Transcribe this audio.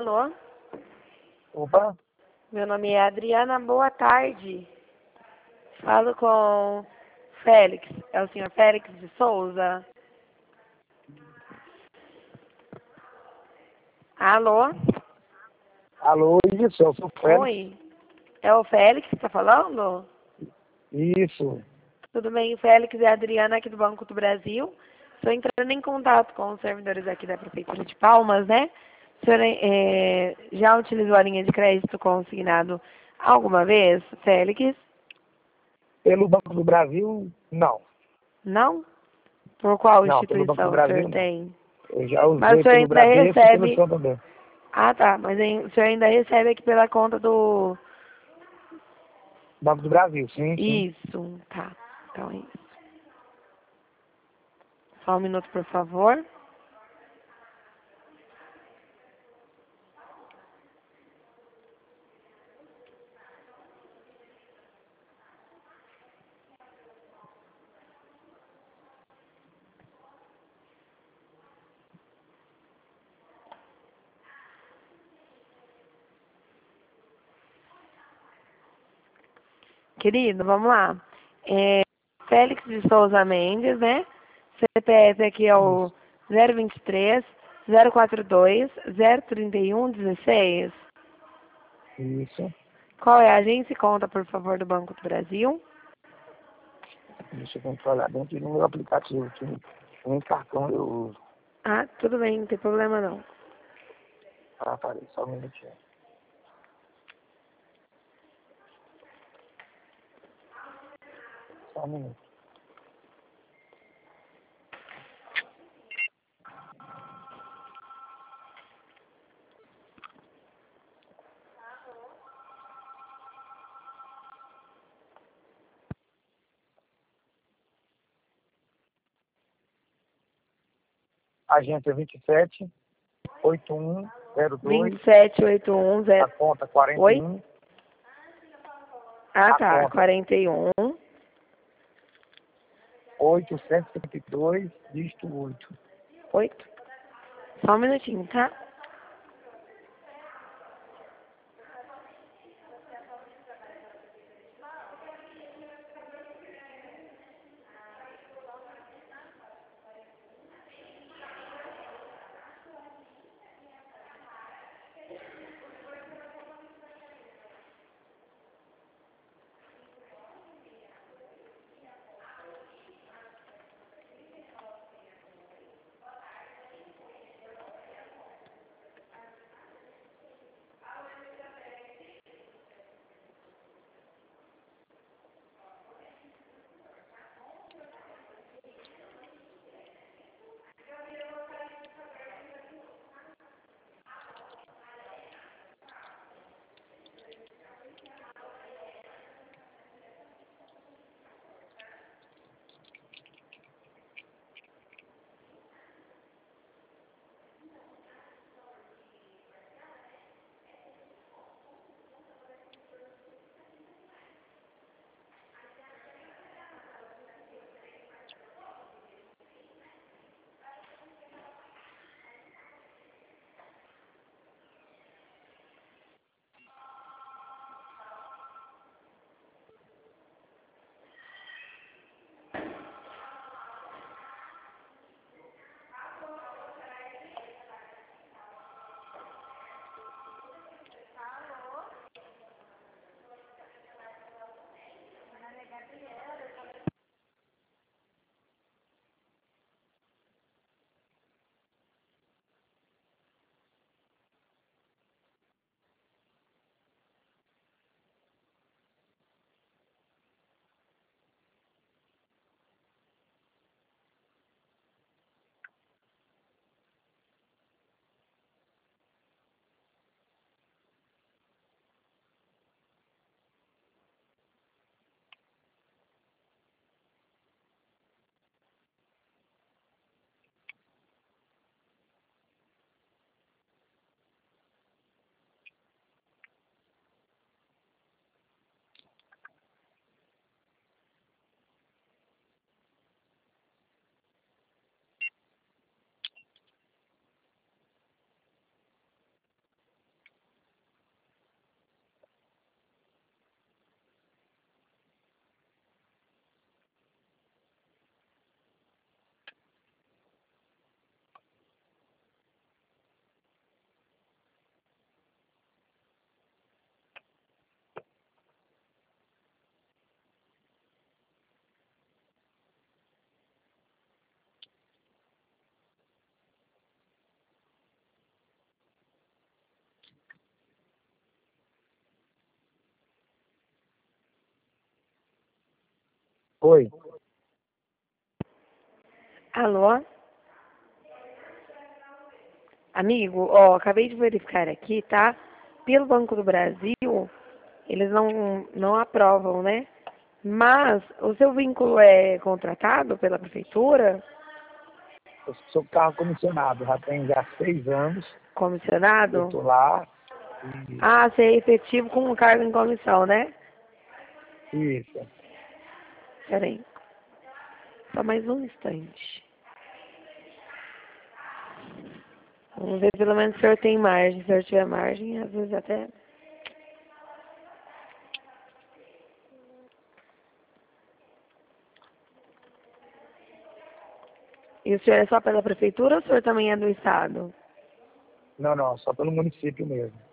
Alô? Opa, Meu nome é Adriana, boa tarde. Falo com Félix. É o senhor Félix de Souza? Alô? alô, isso, eu sou o Félix. Oi? É o Félix que está falando? Isso, Tudo bem, Félix? É a Adriana aqui do Banco do Brasil. Estou entrando em contato com os servidores aqui da Prefeitura de Palmas, né? O senhor já utilizou a linha de crédito consignado alguma vez, Félix? pelo Banco do Brasil, não. Não? Por qual Não, pelo Banco do instituição o senhor Brasil, não. tem? Eu já Mas o usei senhor pelo ainda Bradesco e pelo recebe. Santander. Ah, tá. Mas o senhor ainda recebe aqui pela conta do. Banco do Brasil, sim, sim. Isso, tá. Então é isso. Só um minuto, por favor. Querido, vamos lá. É, Félix de Souza Mendes, né? CPF aqui é o Isso. 023 042 031 16. Isso. Qual é a agência e conta, por favor, do Banco do Brasil? Deixa eu controlar dentro do meu aplicativo. Que nem cartão eu uso. Ah, tudo bem, não tem problema não. Ah, parei, só um minutinho. Só um minuto. Agência 278102, 2781 a conta Oi? 41, Ah, a tá. conta 41. 852, dígito 8. 8. Só um minutinho, tá? Oi. Alô? Amigo, ó, acabei de verificar aqui, tá? Pelo Banco do Brasil, eles não aprovam, né? Mas o seu vínculo é contratado pela prefeitura? Eu sou carro comissionado, já tem já 6 anos. Eu Comissionado? estou lá e Ah, você é efetivo com um cargo em comissão, né? isso. Peraí, só mais um instante. Vamos ver pelo menos se o senhor tem margem. Se o senhor tiver margem, às vezes até. E o senhor é só pela prefeitura ou o senhor também é do estado? Não, só pelo município mesmo.